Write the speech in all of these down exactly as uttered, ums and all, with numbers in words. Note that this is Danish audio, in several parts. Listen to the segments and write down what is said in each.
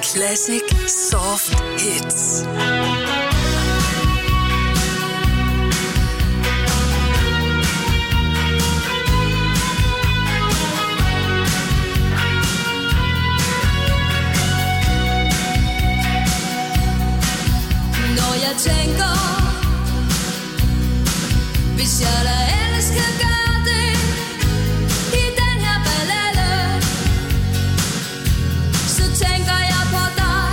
Classic Soft Hits. Når jeg tænker, hvis jeg da ellers kan gøre det i den her ballade, så tænker jeg på dig.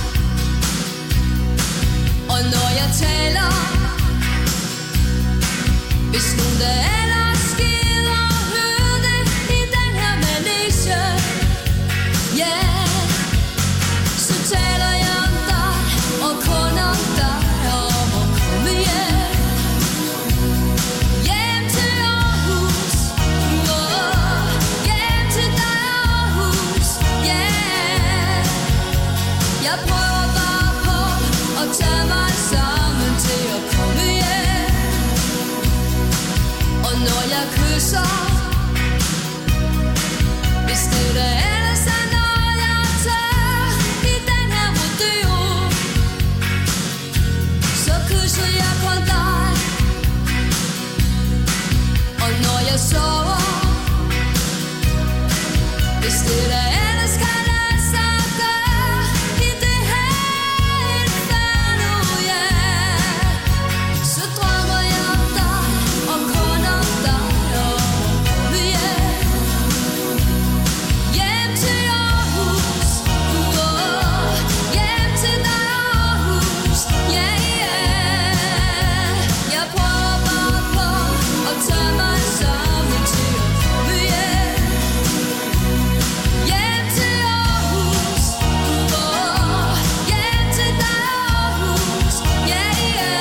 Og når jeg taler, hvis nogen der ellers gider høre det i den her manege, ja, så taler jeg om dig og kun om dig. Jeg prøver bare på at tage mig sammen til at komme hjem. Og når jeg kysser, hvis det der ellers er noget jeg tager i den her rodeo, så kysser jeg kun dig. Og når jeg sover, hvis det der ellers kan lade sig gøre i det her inferno, ja, så drømmer jeg om dig og kun om dig. Og komme hjem, hjem til Aarhus, oh, hjem til dig Aarhus, ja, ja. Jeg prøver bare på at tage mig sammen til at komme hjem, hjem til Aarhus, oh, hjem til dig Aarhus, ja, ja.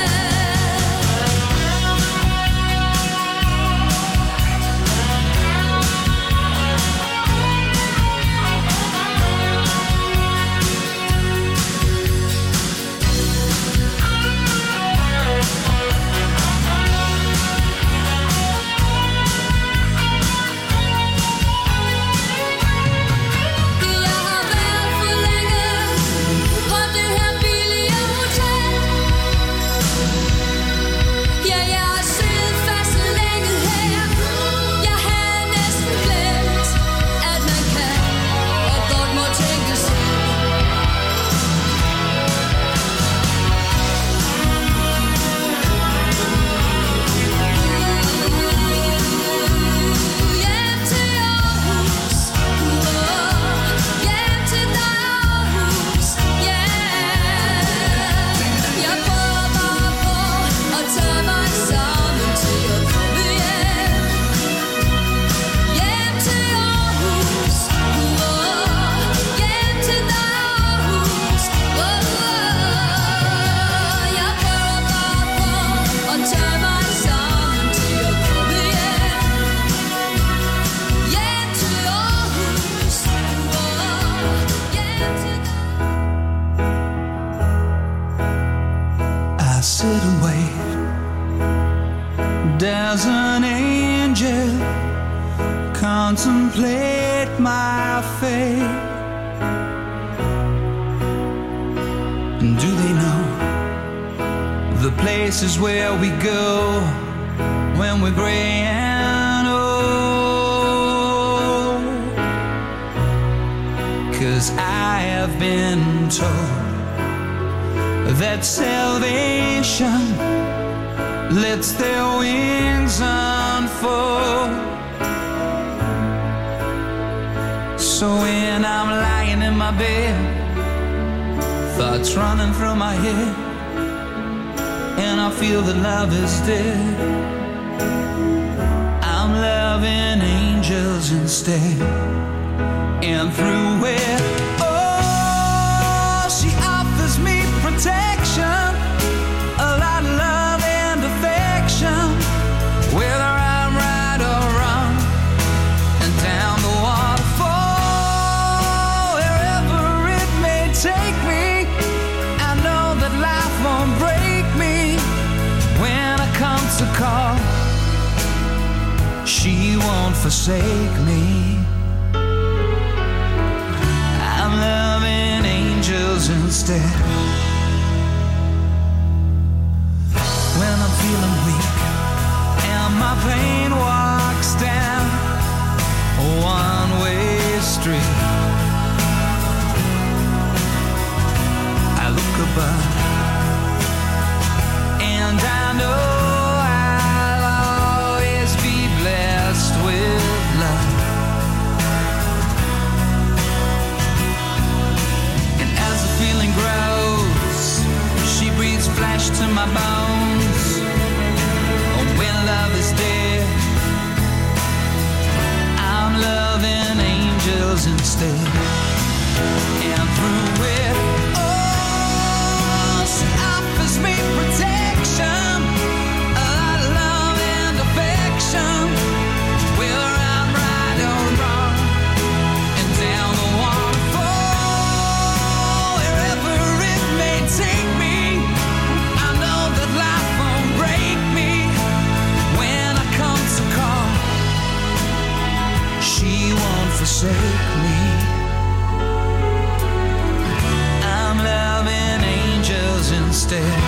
Jeg har været for længe på det her billige hotel. Ja, jeg har siddet fast så længe her. Jeg havde næsten glemt, at man kan og godt må tænke sig. Hjem til Aarhus, oh, hjem til dig Aarhus, ja. Jeg prøver bare på at tage mig sammen til at komme hjem, hjem til Aarhus, oh, hjem til dig Aarhus, oh. Jeg prøver bare på at tage mig sammen til at komme hjem, hjem til Aarhus, oh, hjem til dig. I sit and wait. There's an angel contemplate my fate. Do they know the places where we go when we're gray and old? 'Cause I have been told that salvation lets their wings unfold. So when I'm lying in my bed, thoughts running through my head, and I feel that love is dead, I'm loving angels instead. And through it, oh, she offers me protection, a lot of love and affection, whether I'm right or wrong, and down the waterfall, wherever it may take me, I know that life won't break me when I come to call. She won't forsake me. I'm loving instead. When I'm feeling weak and my pain walks down a one-way street, I look above and I know I'll always be blessed with love. And as the feeling grows, she breathes flesh to my bones. And when love is dead, I'm loving angels instead. And through it, oh, she offers me protection, a lot of love and affection, whether I'm right or wrong, and down the waterfall, wherever it may take me, I know that life won't break me when I come to call. She won't forsake me. I'm loving angels instead.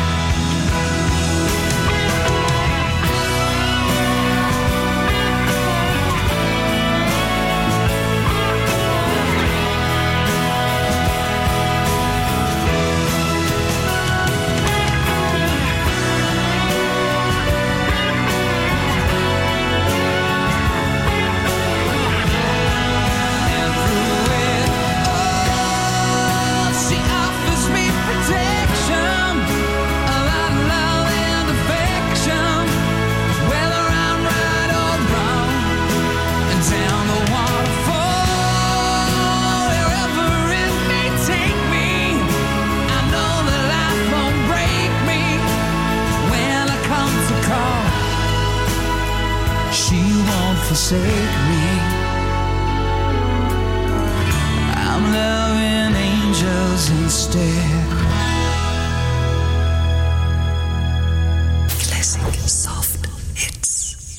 Forsake me. I'm loving angels instead. Classic soft hits.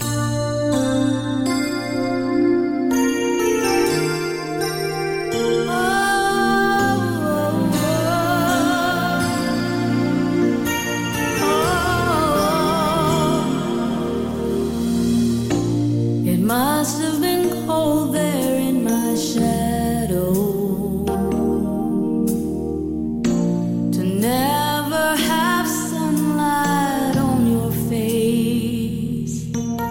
Must have been cold there in my shadow to never have sunlight on your face.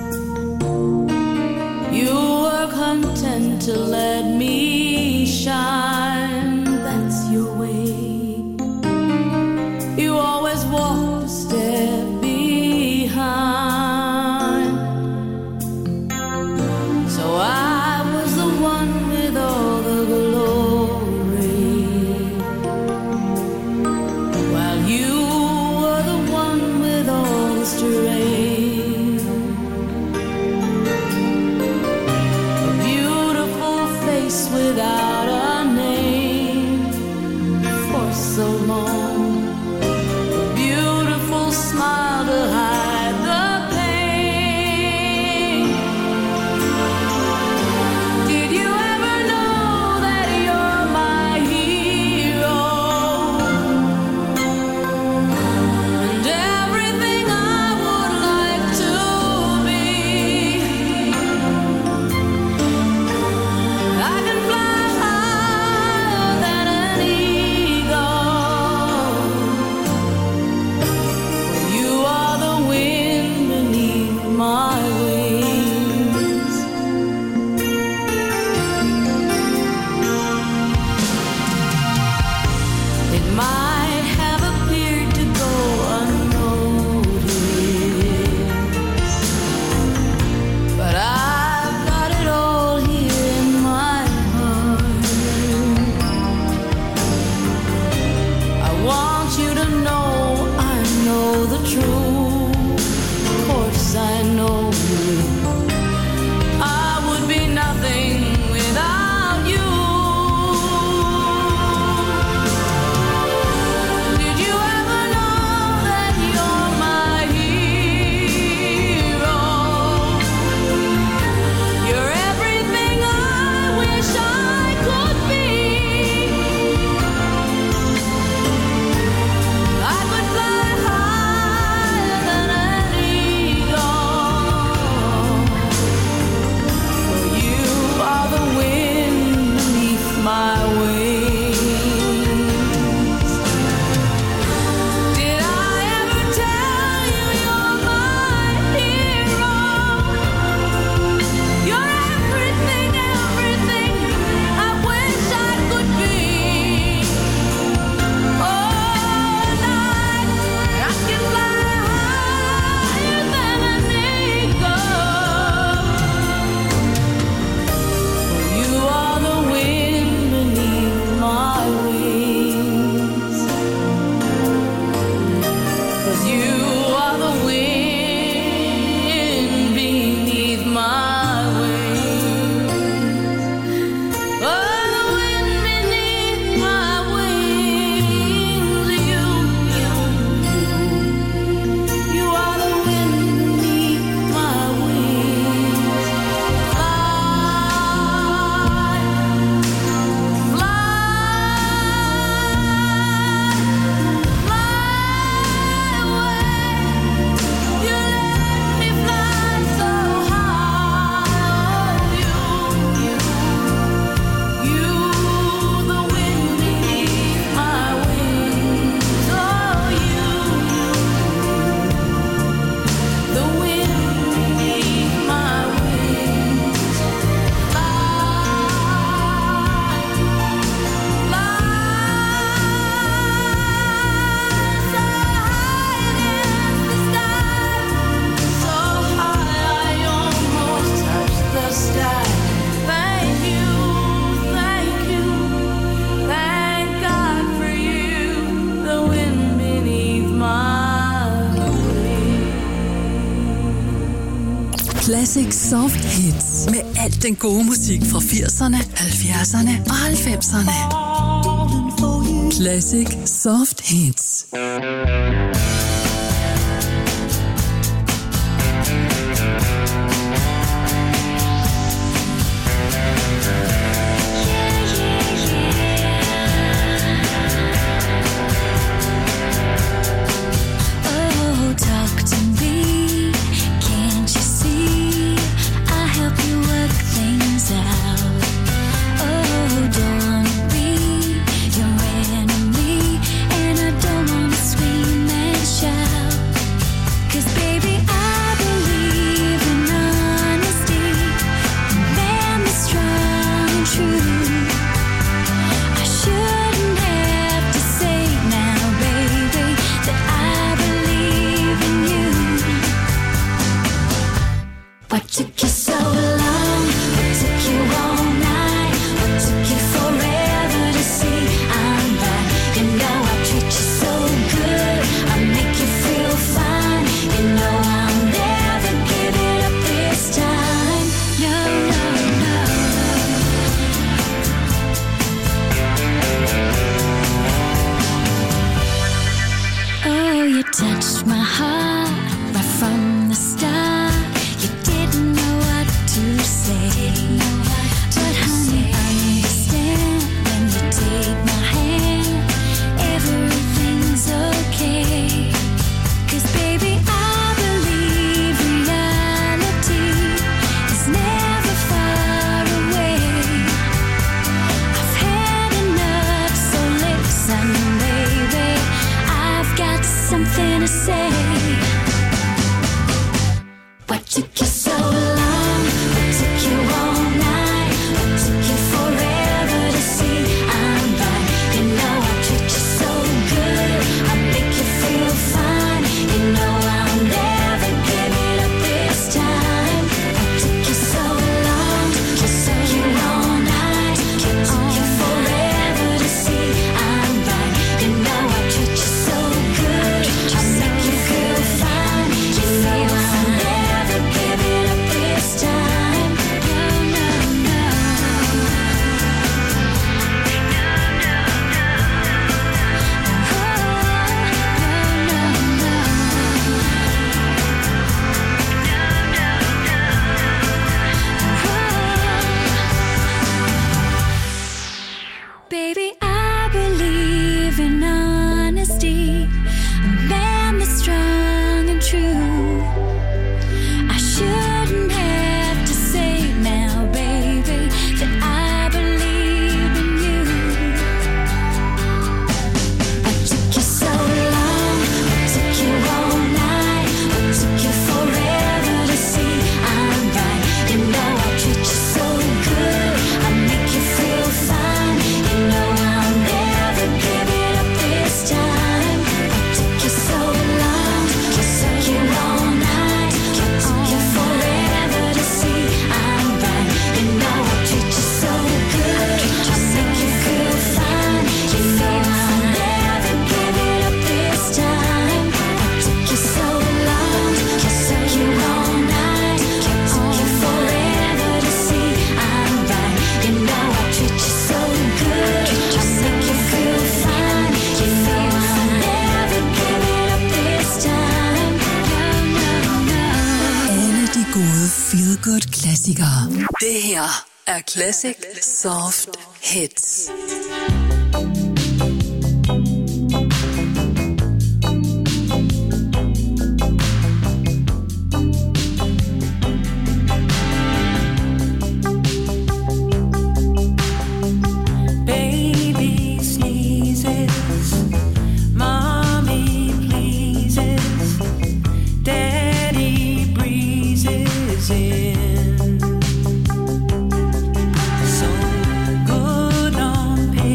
You were content to let me shine, that's your way. You always walked a step behind. I was the one with all the glory, while you were the one with all the strength. A beautiful face without a name for so long, a beautiful smile to hide the everything I would love Classic Soft Hits. Med alt den gode musik fra firserne, halvfjerdserne og halvfemserne. Classic Soft Hits. Klassikere. Det her er Classic Soft Hits. So good on paper.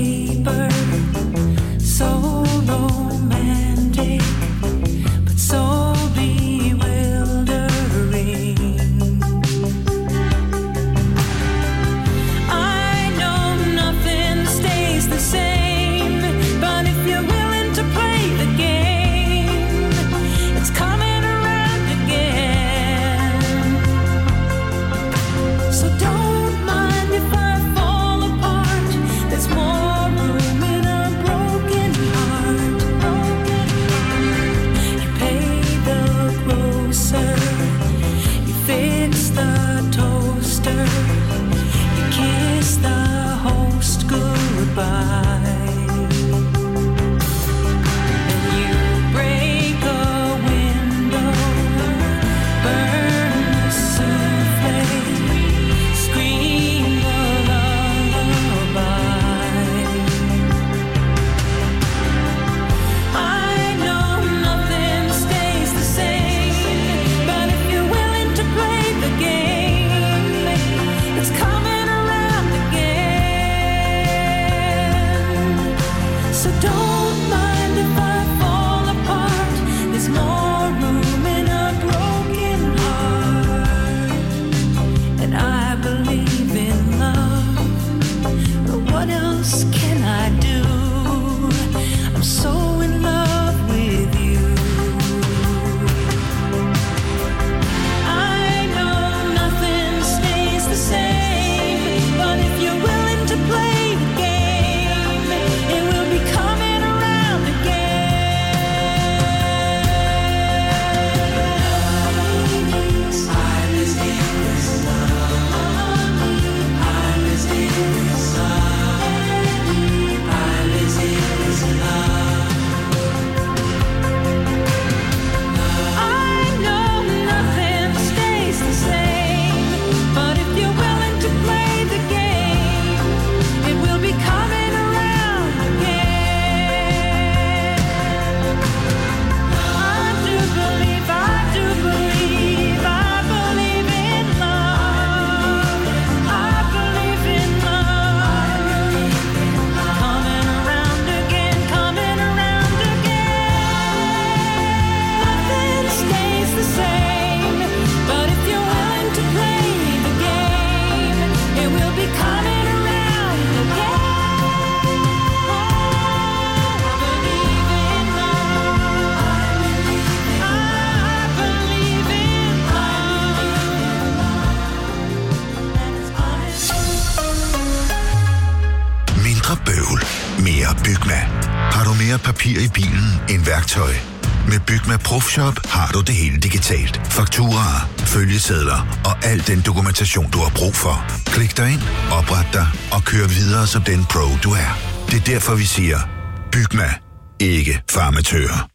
Bygma. Har du mere papir i bilen end værktøj? Med Bygma Profshop har du det hele digitalt. Fakturaer, følgesedler og al den dokumentation, du har brug for. Klik dig ind, opret dig og kør videre som den pro, du er. Det er derfor, vi siger, Bygma. Ikke farmatører.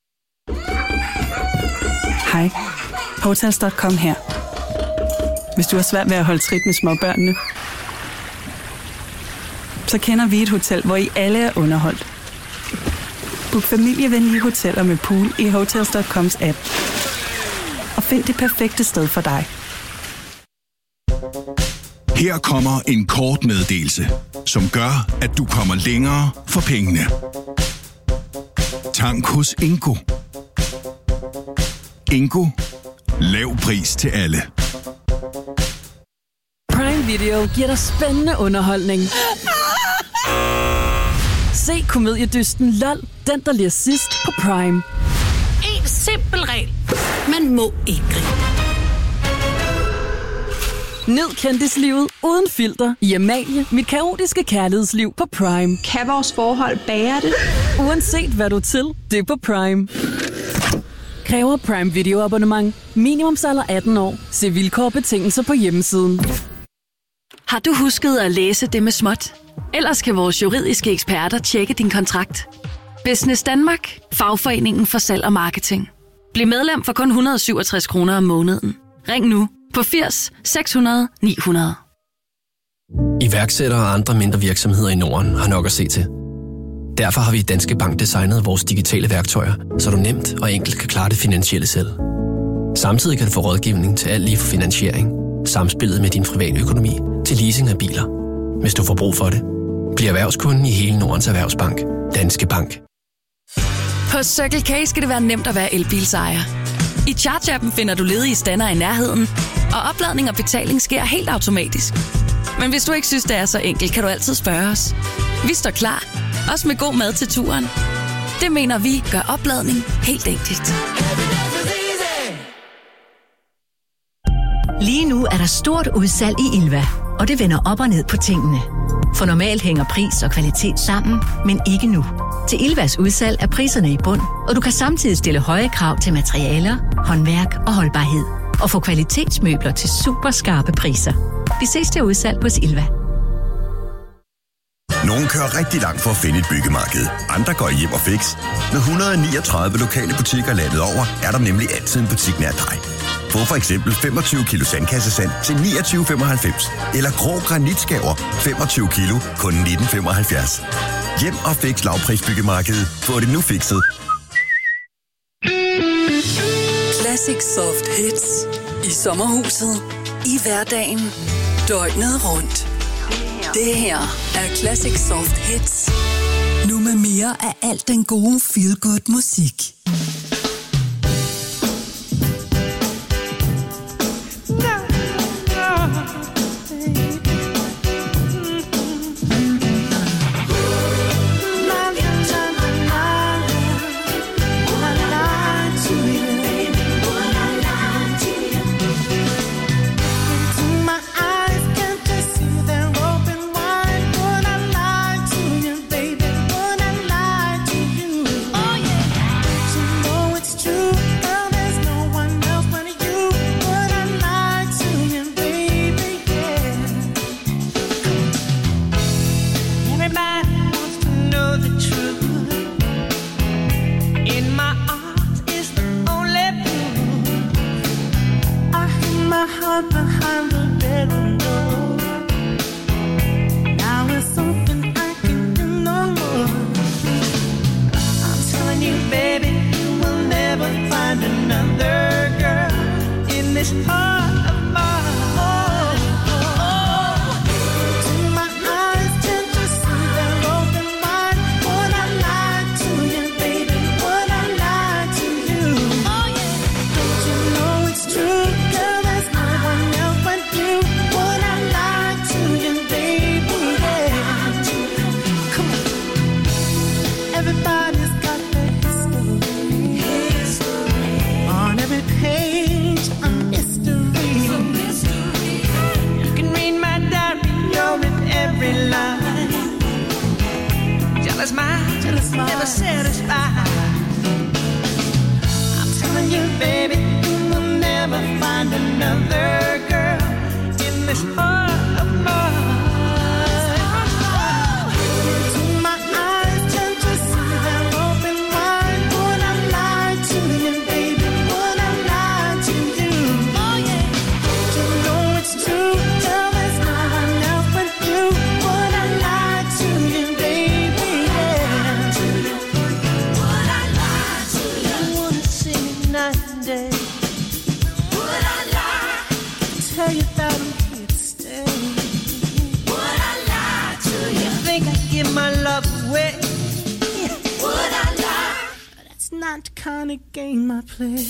Hej. Hotels punktum com her. Hvis du har svært ved at holde trit med småbørnene, så kender vi et hotel, hvor I alle er underholdt. Book familievenlige hoteller med pool i Hotels punktum coms app. Og find det perfekte sted for dig. Her kommer en kort meddelelse, som gør, at du kommer længere for pengene. Tank hos Ingo. Ingo. Lav pris til alle. Prime Video giver dig spændende underholdning. Se komediedysten LOL, den der lige sidst på Prime. En simpel regel. Man må ikke grine. Nyd kendislivet uden filter i Amalie, mit kaotiske kærlighedsliv på Prime. Kan vores forhold bære det? Uanset hvad du er til, det er på Prime. Kræver Prime Video abonnement. Minimumsalder atten år. Se vilkår og betingelser på hjemmesiden. Har du husket at læse det med småt? Ellers kan vores juridiske eksperter tjekke din kontrakt. Business Danmark. Fagforeningen for salg og marketing. Bliv medlem for kun et hundrede og syvogtres kroner om måneden. Ring nu på firs seks hundrede ni hundrede. Iværksættere og andre mindre virksomheder i Norden har nok at se til. Derfor har vi i Danske Bank designet vores digitale værktøjer, så du nemt og enkelt kan klare det finansielle selv. Samtidig kan du få rådgivning til alt lige fra finansiering, samspillet med din private økonomi til leasing af biler. Hvis du får brug for det, bliv erhvervskunden i hele Nordens Erhvervsbank. Danske Bank. På Circle K skal det være nemt at være elbilsejer. I Charge-appen finder du ledige stander i nærheden, og opladning og betaling sker helt automatisk. Men hvis du ikke synes, det er så enkelt, kan du altid spørge os. Vi står klar, også med god mad til turen. Det mener vi gør opladning helt enkelt. Lige nu er der stort udsalg i Ilva, og det vender op og ned på tingene. For normalt hænger pris og kvalitet sammen, men ikke nu. Til Ilvas udsalg er priserne i bund, og du kan samtidig stille høje krav til materialer, håndværk og holdbarhed. Og få kvalitetsmøbler til super skarpe priser. Vi ses til udsalg hos Ilva. Nogle kører rigtig langt for at finde et byggemarked. Andre går hjem og fix. Med et hundrede og niogtredive lokale butikker landet over, er der nemlig altid en butik nær dig. Få for eksempel femogtyve kilo sandkassesand til niogtyve femoghalvfems. Eller grå granitskaver femogtyve kilo kun nitten femoghalvfjerds. Hjem og fix lavprisbyggemarkedet. Få det nu fikset. Classic Soft Hits. I sommerhuset. I hverdagen. Døgnet rundt. Det her er Classic Soft Hits. Nu med mere af alt den gode feel-good musik. What tell you that I'm here to stay. Would I lie to you? Think I'd give my love away? Yeah. Would I lie? That's not the kind of game I play.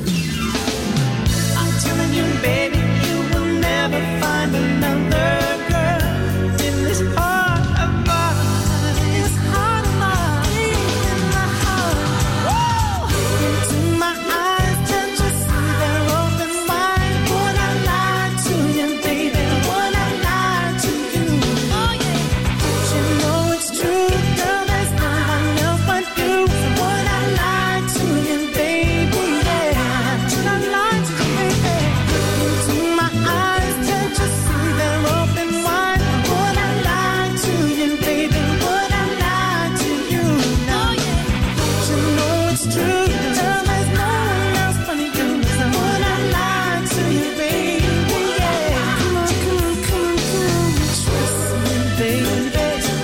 I'm telling you, baby, you will never find another girl in this heart of mine. This heart of mine, in my heart. Woo! Into my eyes, can't you see they're open wide? Would I lie to you, baby? Would I lie to you? Oh yeah. You know it's true, girl. There's no one else but you. So would I lie to you, baby? Yeah. Should I lie to you, baby? Into my eyes, can't you see they're open wide? Would I lie to you, baby? Would I lie to you? No, yeah. You know it's true, girl. There's no one else but you. So would I lie to you, baby? Yeah. Come on, come on, come on, come on. Trust me, baby.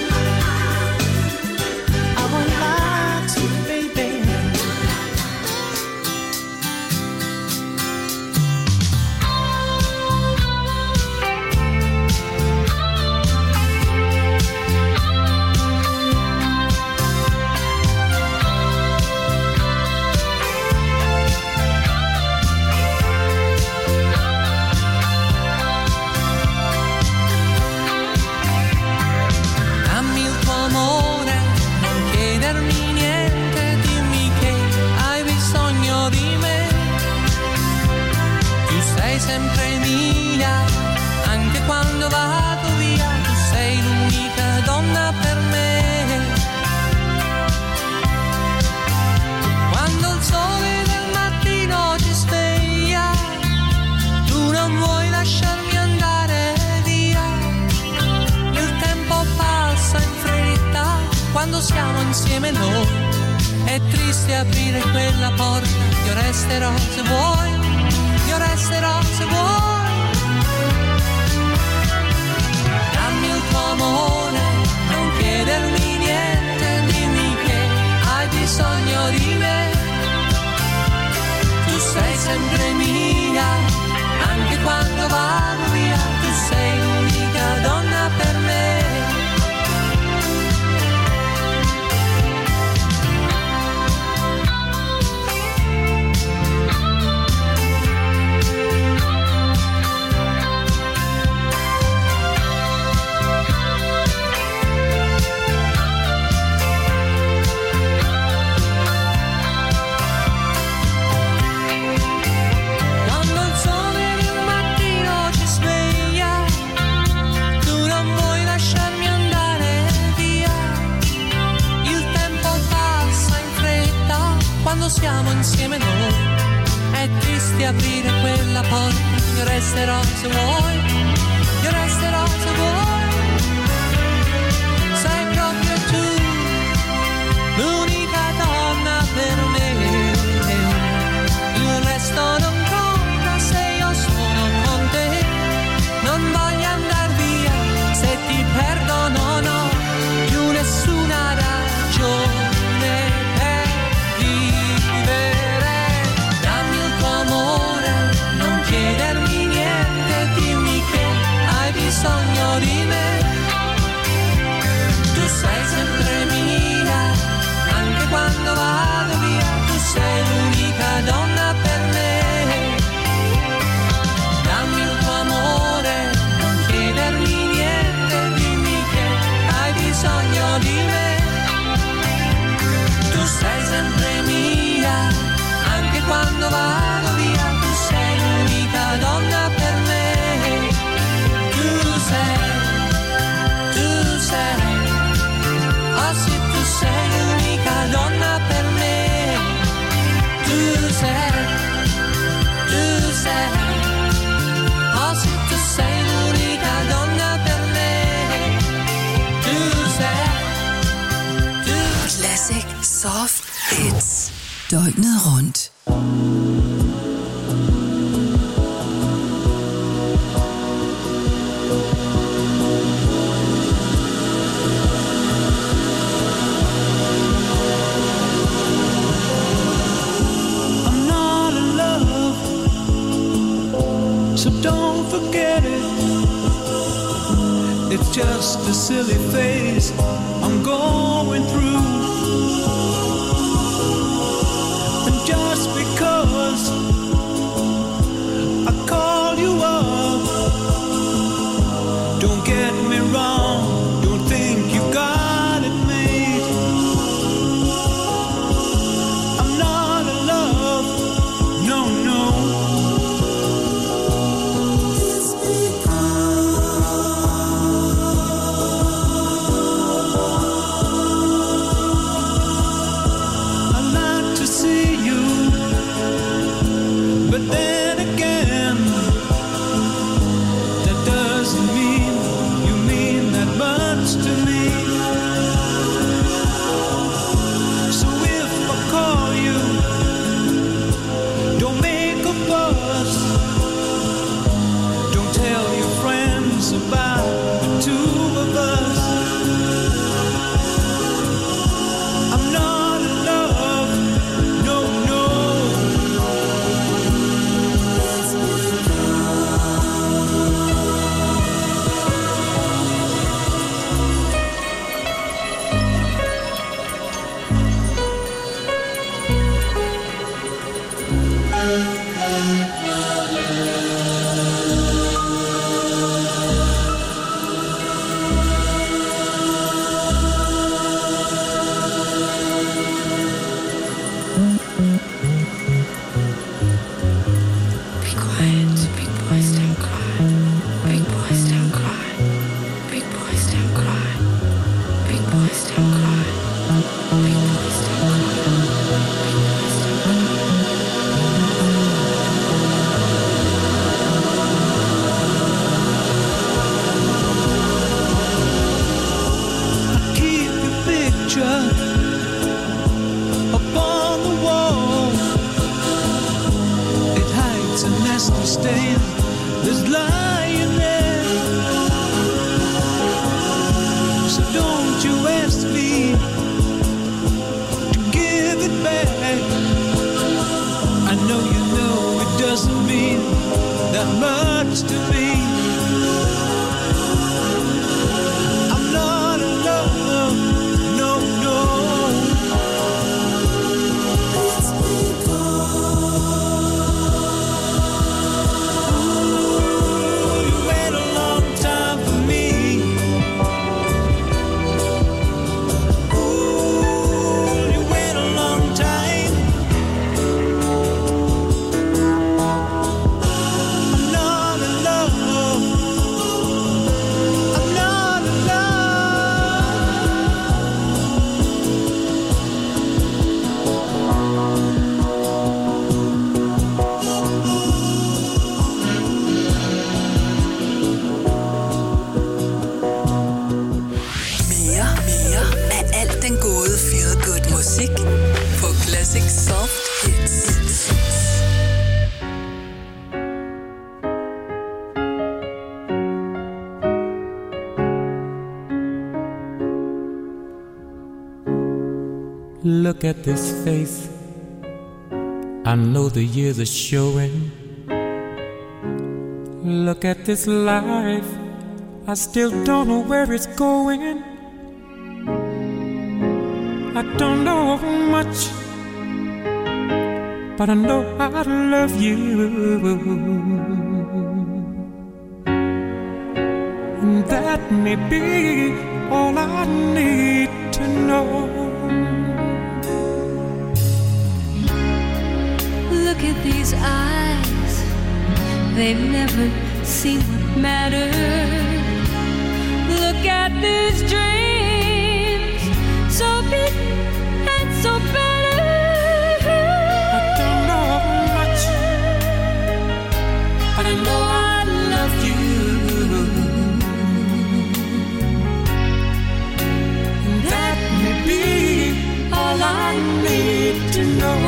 I won't lie to you, baby. Dammi il tuo amore, non chiedermi niente, dimmi che hai bisogno di me. Tu sei sempre mia, anche quando vado via, tu sei l'unica donna per me. Quando il sole del mattino ci sveglia, tu non vuoi lasciarmi andare via. Il tempo passa in fretta quando siamo insieme noi. È triste aprire quella porta. Io resterò se vuoi, io resterò se vuoi. Dammi il tuo amore, non chiedermi niente, dimmi che hai bisogno di me. Tu sei sempre mia, anche quando vado via, tu sei l'unica donna per me. Quando il sole del mattino ci sveglia, tu non vuoi lasciarmi andare via. Il tempo passa in fretta quando siamo insieme noi. È triste aprire quella porta. Io resterò se vuoi, io resterò se vuoi. Sei proprio tu, l'unica donna per me. Il resto non conta se io sono con te. Non voglio andar via, se ti perdo non ho più nessuna ragione per vivere. Dammi il tuo amore, non chiedermi niente, dimmi che hai bisogno di me. Tu sei sempre mia, anche quando vado via, tu sei l'unica donna per me. Dammi il tuo amore, non chiedermi niente, dimmi che hai bisogno di me. Tu sei sempre mia, anche quando vado via, tu sei l'unica donna per me. Tu sei, tu sei, oh sì, tu sei l'unica donna per me. Tu sei, tu sei, oh sì, tu sei l'unica donna per me. Tu sei, tu Classic Soft Hits. Døgnet rundt. I'm not in love, So don't forget it. It's just a silly phase I'm going through. And just because I call you up, don't get me wrong, don't think you got it made. I'm not in love, no, no. I'd like to see you, but then again, that doesn't mean you mean that much to me. So if I call you, don't make a fuss. Don't tell your friends about the two of us. I'm not in love, no, no. Be quiet, big boys don't cry. Big boys don't cry. Big boys don't cry. Big boys don't cry. Big boys don't cry. Keep your picture up on the wall. It hides a nasty stain that's lying there. So don't you ask me to give it back. I know you know it doesn't mean that much to me. I'm not in love, no, no. Ooh, you wait a long time for me. Ooh, you wait a long time. I'm not in love. I'm not in Mere, mere af alt den gode feel good musik på Classic Soft Hits. Look at this face. I know the years are showing. Look at this life. I still don't know where it's going. I don't know much, but I know I love you. And that may be all I need to know. Look at these eyes, they've never seen what matters. Look at these dreams, so big and so better. I don't know much, but I know I love you. And that may be all I need to know.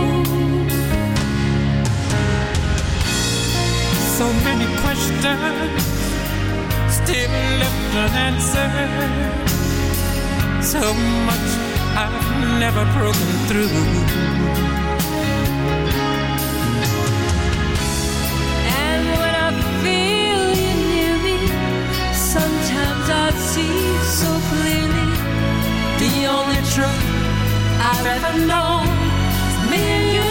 So many questions still left unanswered. So much I've never broken through. And when I ever known. It's me and you.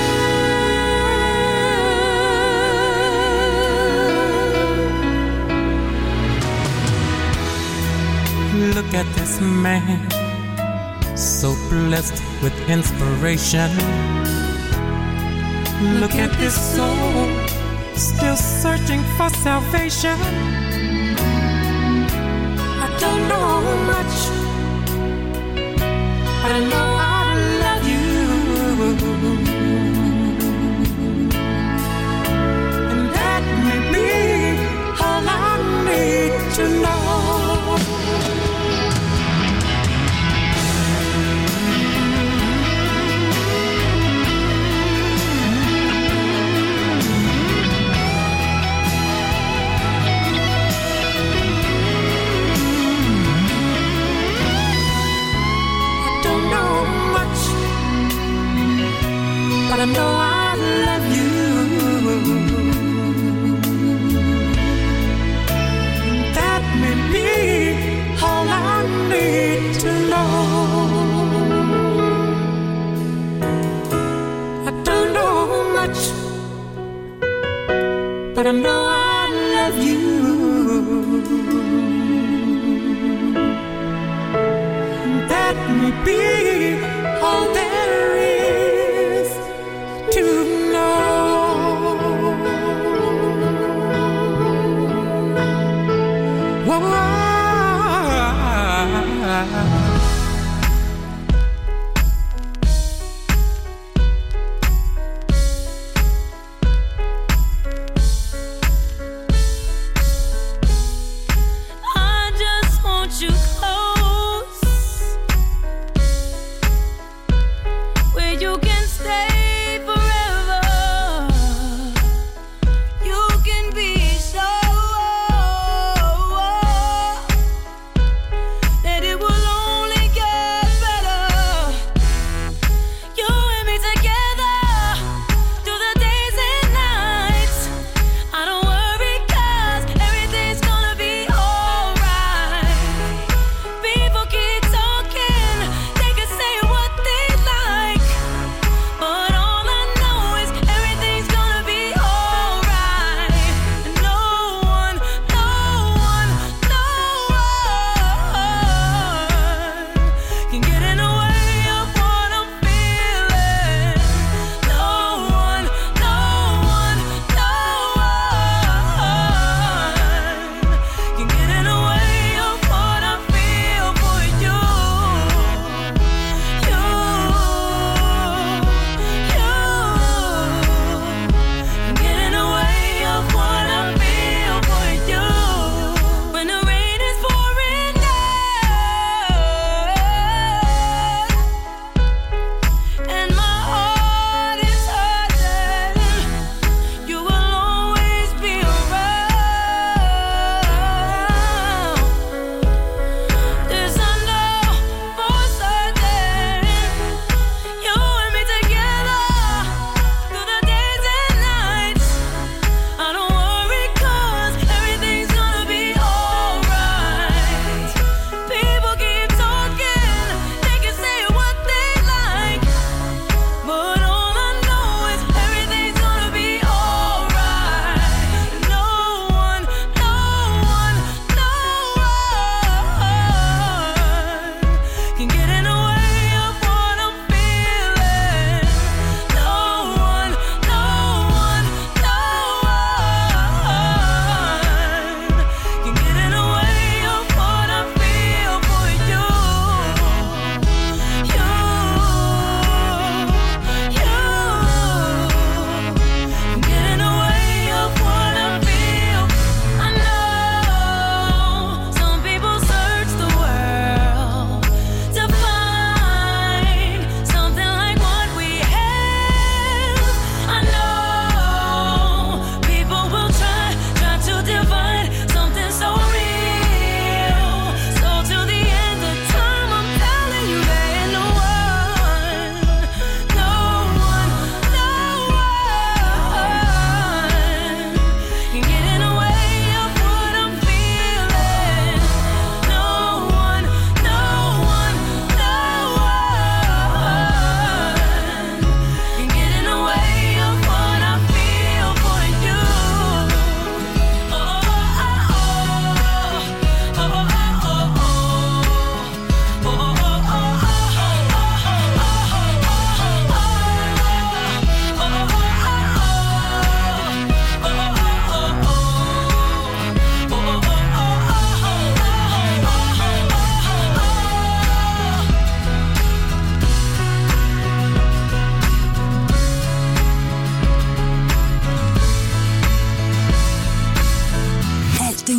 Look at this man, so blessed with inspiration. Look at this soul, still searching for salvation. I don't know much, but I know I love you. And that may be all I need to know. But I know I love you. That may be all I need to know. I don't know much, but I know I love you. That may be all there is to know. Whoa. I just want you close.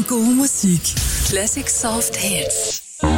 den gode musik. Classic Soft Hits.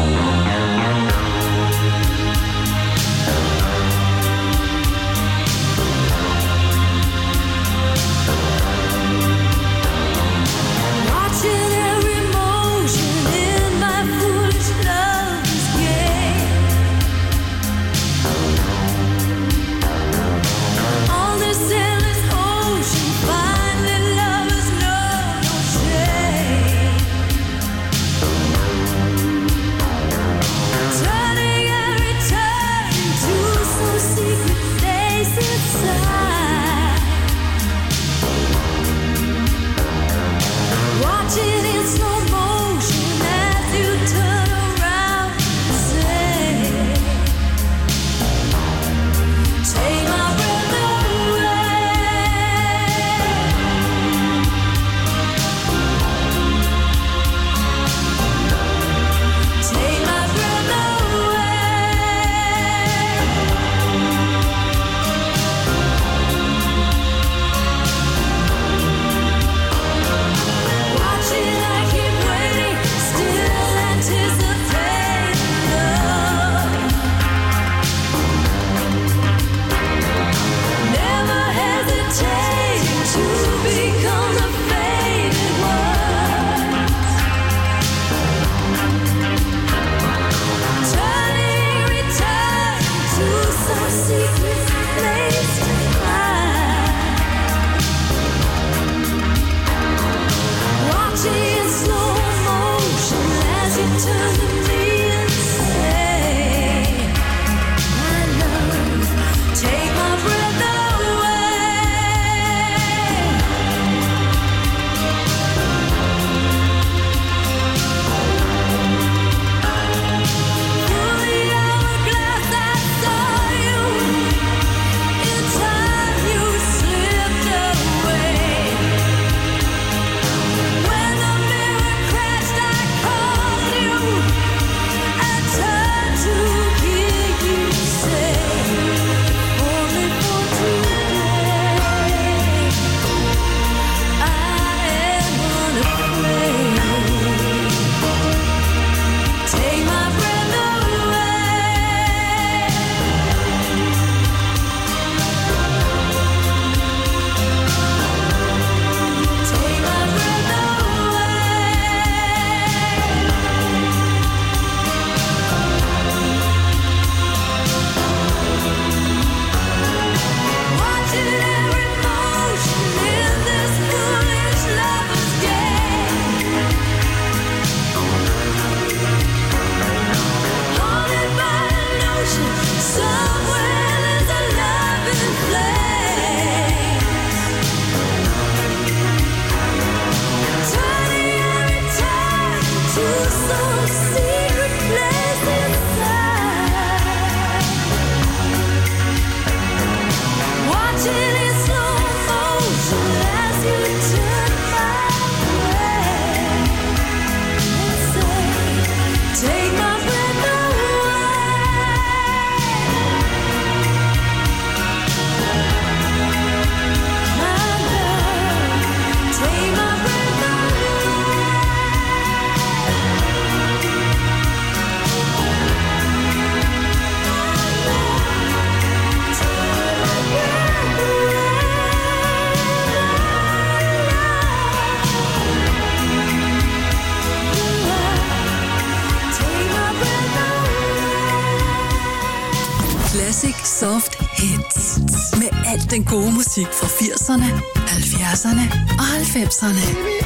Soft Hits. Med alt den gode musik fra firserne, halvfjerdserne og halvfemserne.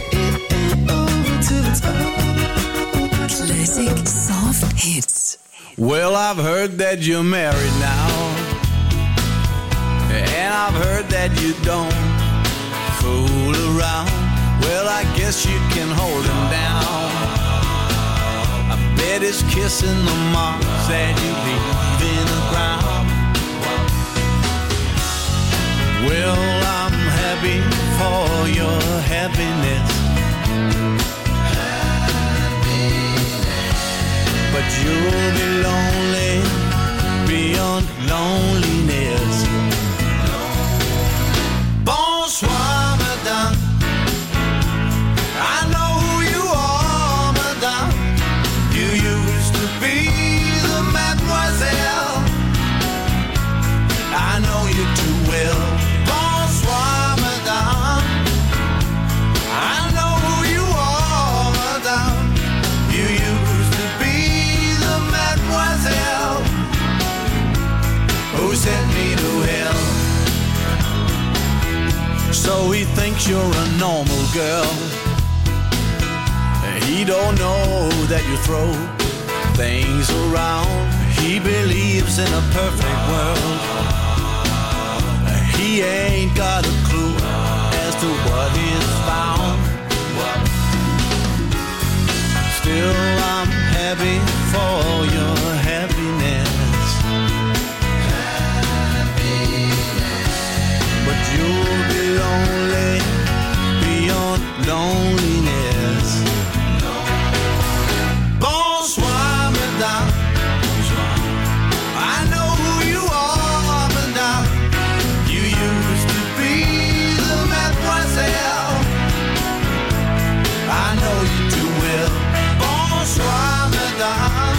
Classic Soft Hits. Well, I've heard that you're married now, and I've heard that you don't fool around. Well, I guess you can hold him down. I bet he's kissing the marks that you leave in the ground. Well, I'm happy for your happiness, but you'll be lonely beyond loneliness. Bonsoir, madame, I know who you you're a normal girl. He don't know that you throw things around. He believes in a perfect world. He ain't got a clue as to what is found. Still I'm happy for your happiness. But you'll be lonely beyond loneliness. Bonsoir, madame. I know who you are, madame. You used to be the mademoiselle. I know you too well. Bonsoir, madame.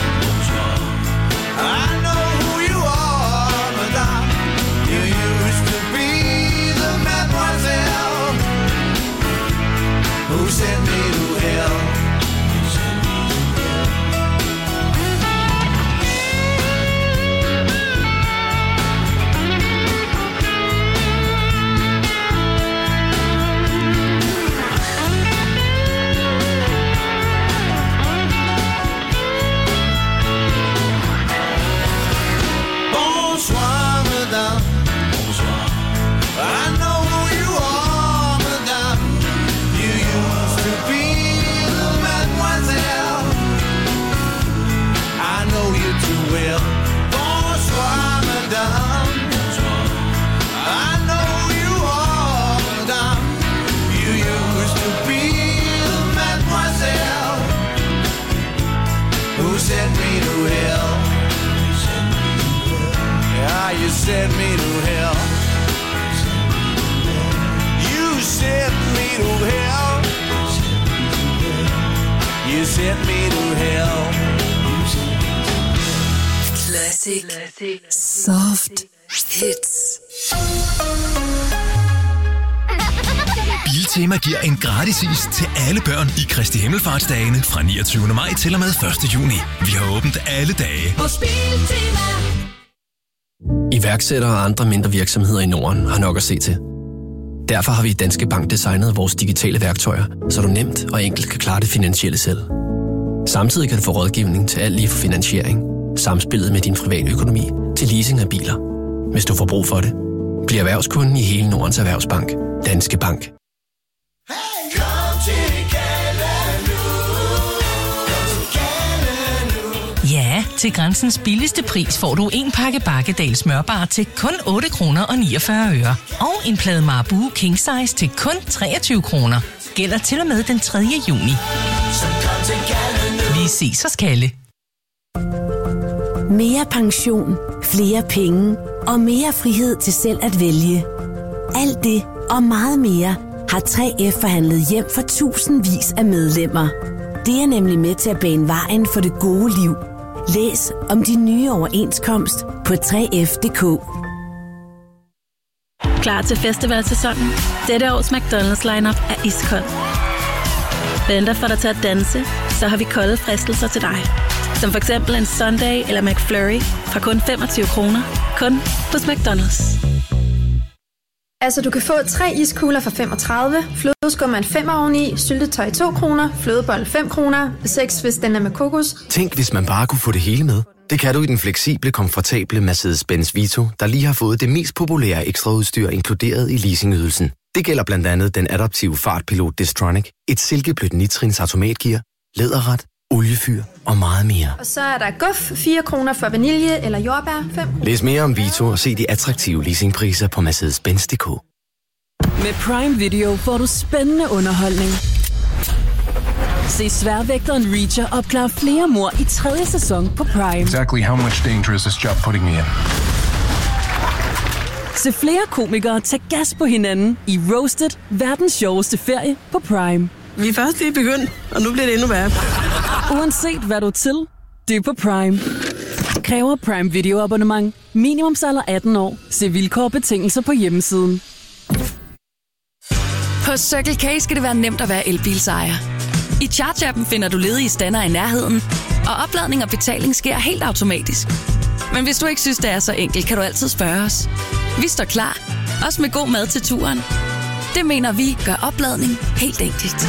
I know who you are, madame. You used to be the mademoiselle who sent me to hell. Bonsoir, madame. I know who you are, madame. You used to be the mademoiselle. I know you too well. Bonsoir, madame. I know who you are, madame. You used to be the mademoiselle who sent me to hell. Yeah, you sent me to hell. You sent me to hell. You sent me to hell. Classic. Soft hits. Biltema giver en gratis is til alle børn i Kristi Himmelfartsdagene fra niogtyvende maj til og med første juni. Vi har åbent alle dage. Hos Biltema. Iværksættere og andre mindre virksomheder i Norden har nok at se til. Derfor har vi i Danske Bank designet vores digitale værktøjer, så du nemt og enkelt kan klare det finansielle selv. Samtidig kan du få rådgivning til alt lige fra finansiering, samspillet med din private økonomi til leasing af biler. Hvis du får brug for det, bliv erhvervskunden i hele Nordens Erhvervsbank. Danske Bank. Ja, til Grænsens billigste pris får du en pakke Bakkedal smørbar til kun otte kroner og niogfyrre øre. Og en plade Marabou King Size til kun treogtyve kroner. Gælder til og med den tredje juni. Vi ses hos Kalle. Mere pension, flere penge og mere frihed til selv at vælge. Alt det og meget mere har tre F forhandlet hjem for tusindvis af medlemmer. Det er nemlig med til at bane vejen for det gode liv. Læs om de nye overenskomst på tre F punktum d k. Klar til festivalsæsonen? Dette års McDonald's lineup er iskold. Venter for dig til at danse, så har vi kolde fristelser til dig. Som for eksempel en Sunday eller McFlurry for kun femogtyve kroner. Kun hos McDonald's. Altså, du kan få tre iskugler for femogtredive, flødeskum en femmer oveni, syltetøj to kroner, flødebold fem kroner, seks hvis den er med kokos. Tænk, hvis man bare kunne få det hele med. Det kan du i den fleksible, komfortable Mercedes-Benz Vito, der lige har fået det mest populære ekstraudstyr inkluderet i leasingydelsen. Det gælder blandt andet den adaptive fartpilot Distronic, et silkeblødt nitrins automatgear, læderret, oliefyr og meget mere. Og så er der guf, fire kroner for vanilje eller jordbær, fem. Læs mere om Vito og se de attraktive leasingpriser på Mercedes Benz punktum d k. Med Prime Video får du spændende underholdning. Se sværvægteren Reacher opklare flere mord i tredje sæson på Prime. Exactly how much danger is this job putting me in? Se flere komikere tage gas på hinanden i Roasted, verdens sjoveste ferie på Prime. Vi er først lige begyndt, og nu bliver det endnu værre. Uanset hvad du er til, det er på Prime. Kræver Prime Video abonnement. Minimumsalder atten år. Se vilkår og betingelser på hjemmesiden. På Circle K skal det være nemt at være elbilsejer. I Charge-appen finder du ledige stander i nærheden, og opladning og betaling sker helt automatisk. Men hvis du ikke synes, det er så enkelt, kan du altid spørge os. Vi står klar, også med god mad til turen. Det mener vi gør opladning helt enkelt.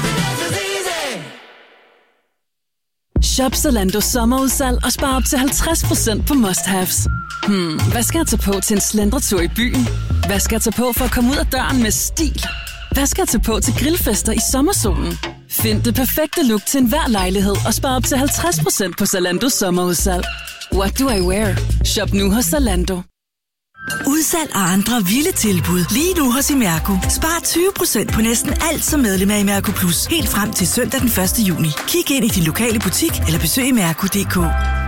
Shop Zalando sommerudsalg og spar op til halvtreds procent på must-haves. Hmm, hvad skal jeg tage på til en slendretur i byen? Hvad skal jeg tage på for at komme ud af døren med stil? Hvad skal jeg tage på til grillfester i sommersolen? Find det perfekte look til enhver lejlighed og spar op til halvtreds procent på Zalando sommerudsalg. What do I wear? Shop nu hos Zalando. Udsalg og andre vilde tilbud lige nu hos Imerco. Spar tyve procent på næsten alt som medlem af Imerco Plus. Helt frem til søndag den første juni. Kig ind i din lokale butik eller besøg imerco punktum d k.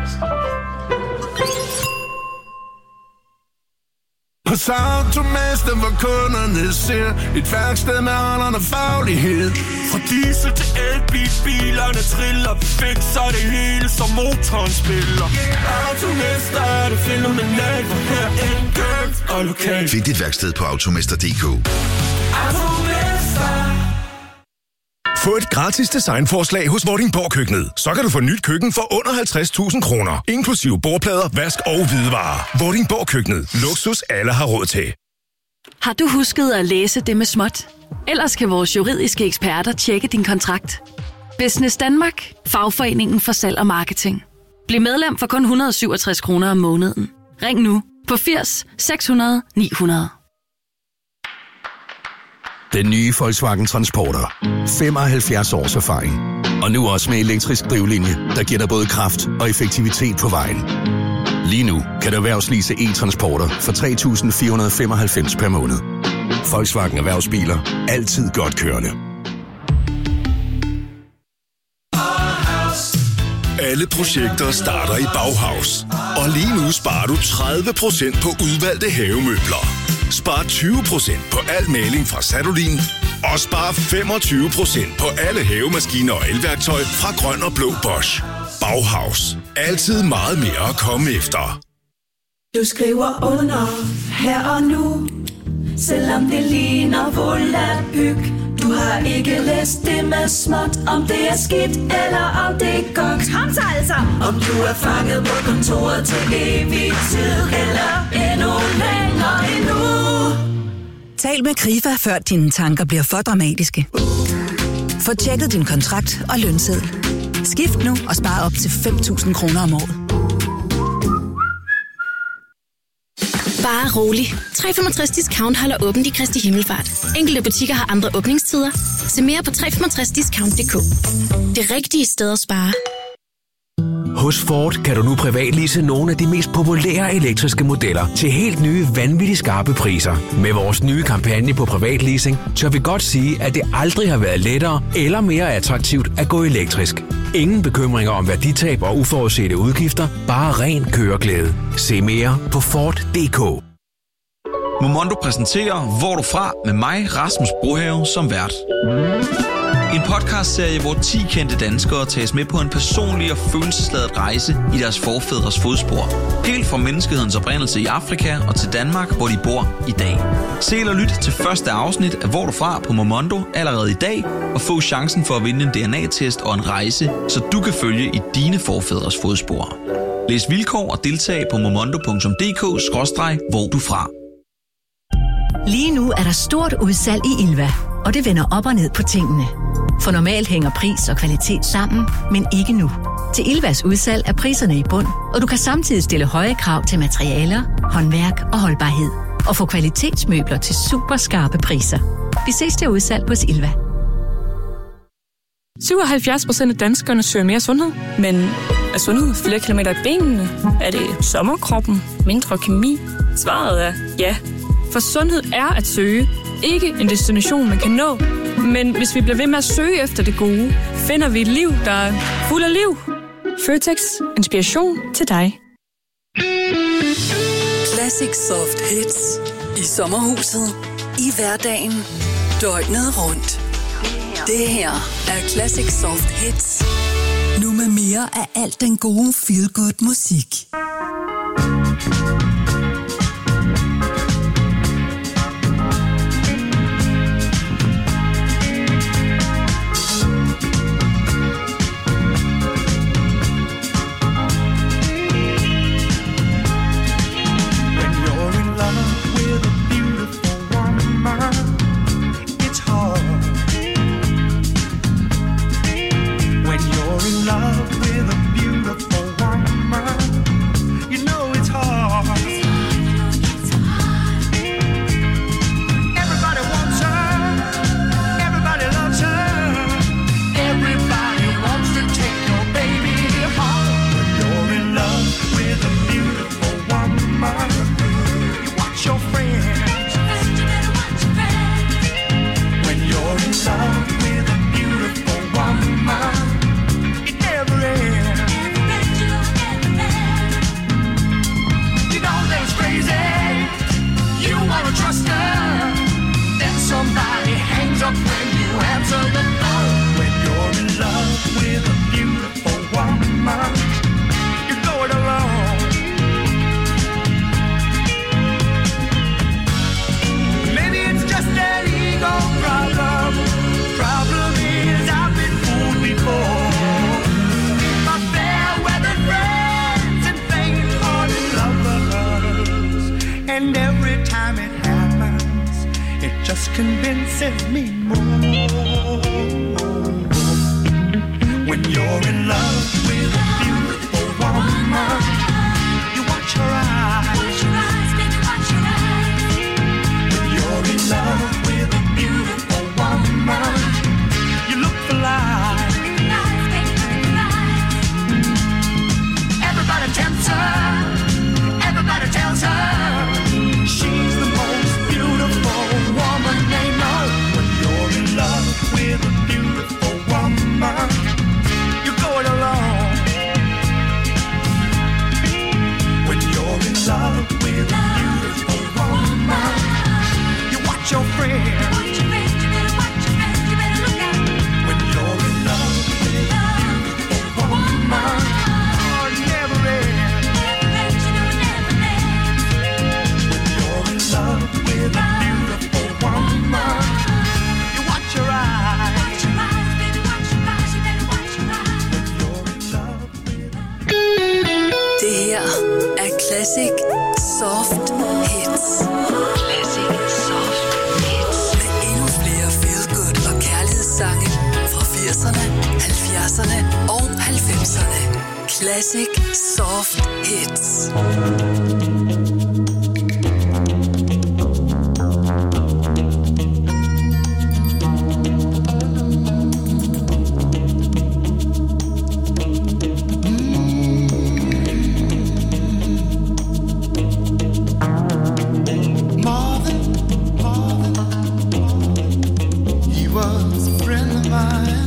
Hos Automester, hvor kunderne ser et værksted med ånderne faglighed. Fra diesel til elbil, bilerne triller. Vi fikser det hele, som motoren spiller. Automester er det fænomenalt, for her enkelt og lokalt. Find dit værksted på automester punktum d k. Automester. Få et gratis designforslag hos Vordingborg Køkkenet. Så kan du få nyt køkken for under halvtreds tusind kroner. Inklusive bordplader, vask og hvidevarer. Vordingborg Køkkenet. Luksus alle har råd til. Har du husket at læse det med småt? Ellers kan vores juridiske eksperter tjekke din kontrakt. Business Danmark. Fagforeningen for salg og marketing. Bliv medlem for kun et hundrede og syvogtres kroner om måneden. Ring nu på firs seks hundrede ni hundrede. Den nye Volkswagen Transporter. femoghalvfjerds års erfaring. Og nu også med elektrisk drivlinje, der giver dig både kraft og effektivitet på vejen. Lige nu kan du erhvervslease e-transporter for tre tusind fire hundrede og femoghalvfems per måned. Volkswagen Erhvervsbiler. Altid godt kørende. Alle projekter starter i Bauhaus. Og lige nu sparer du tredive procent på udvalgte havemøbler. Spar tyve procent på al maling fra Sadolin. Og spar femogtyve procent på alle havemaskiner og elværktøj fra Grøn og Blå Bosch. Bauhaus. Altid meget mere at komme efter. Du skriver under her og nu, selvom det ligner volapyk. Du har ikke læst det med småt, om det er skidt eller om det er godt. Kom så altså! Om du er fanget på kontoret til evig tid, eller endnu længere endnu. Tal med Krifa, før dine tanker bliver for dramatiske. Få tjekket din kontrakt og lønseddel. Skift nu og spar op til fem tusind kroner om året. Bare rolig. tre komma femogtres Discount holder åbent i Kristi Himmelfart. Enkelte butikker har andre åbningstider. Se mere på tre komma femogtres discount punktum d k. Det rigtige sted at spare. Hos Ford kan du nu privatlease nogle af de mest populære elektriske modeller til helt nye, vanvittigt skarpe priser. Med vores nye kampagne på privatleasing, tør vi godt sige, at det aldrig har været lettere eller mere attraktivt at gå elektrisk. Ingen bekymringer om værditab og uforudsete udgifter, bare ren køreglæde. Se mere på Ford punktum d k. Momondo præsenterer Hvor du fra med mig, Rasmus Brohave, som vært. En podcastserie, hvor ti kendte danskere tages med på en personlig og følelsesladet rejse i deres forfædres fodspor. Helt fra menneskehedens oprindelse i Afrika og til Danmark, hvor de bor i dag. Se eller lyt til første afsnit af Hvor du fra på Momondo allerede i dag, og få chancen for at vinde en D N A-test og en rejse, så du kan følge i dine forfædres fodspor. Læs vilkår og deltag på momondo punktum d k skråstreg hvor du fra. Lige nu er der stort udsalg i Ilva, og det vender op og ned på tingene. For normalt hænger pris og kvalitet sammen, men ikke nu. Til Ilvas udsalg er priserne i bund, og du kan samtidig stille høje krav til materialer, håndværk og holdbarhed. Og få kvalitetsmøbler til super skarpe priser. Vi ses til udsalg hos Ilva. syvoghalvfjerds procent af danskerne søger mere sundhed. Men er sundhed flere kilometer i benene? Er det sommerkroppen? Mindre kemi? Svaret er ja. For sundhed er at søge. Ikke en destination, man kan nå. Men hvis vi bliver ved med at søge efter det gode, finder vi et liv, der er fuld af liv. Føtex. Inspiration til dig. Classic Soft Hits. I sommerhuset. I hverdagen. Døgnet rundt. Det her er Classic Soft Hits. Nu med mere af alt den gode feel-good musik. convinces me more. When you're in love with a beautiful woman, you watch her eyes. Watch your eyes, baby, watch your eyes. When you're in love with a beautiful woman, you look for life. Everybody tempts her. Everybody tells her she's the most beautiful woman they know. When you're in love with a beautiful woman, you go it alone. When you're in love with a beautiful woman, you watch your friends. Watch your friends, you better watch your friends, you better look out. When you're in love with a beautiful woman, oh, it never ends. Never ends, you know it never ends. When you're in love with a beautiful woman, you watch your eyes. Watch your eyes, baby, watch your eyes, you better watch your eyes. When you're in love with a... Det her er Classic Soft Hits. Classic Soft Hits. Med endnu flere feel-good og kærlighedssange fra firserne, halvfjerdserne og halvfemserne. Classic Soft Hits. Marvin, Marvin, he was a friend of mine.